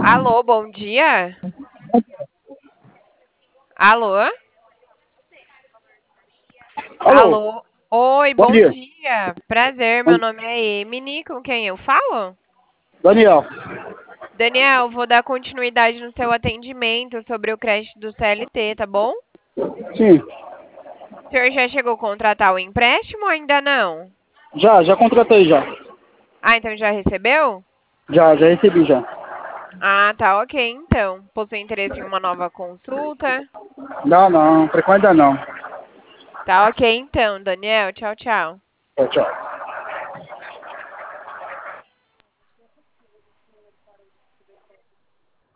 Alô, bom dia? Alô? Alô, Alô? Oi, bom bom dia. dia. Prazer, meu nome é Emily, com quem eu falo? Daniel. Daniel, vou dar continuidade no seu atendimento sobre o crédito do CLT, tá bom? Sim, O senhor já chegou a contratar o empréstimo ou ainda não? já contratei já. Ah, então já recebeu? Já recebi já. Ah, tá, ok, então. Possui interesse em uma nova consulta? Não, por enquanto ainda não. Tá ok, então, Daniel. Tchau, tchau. Tchau, tchau.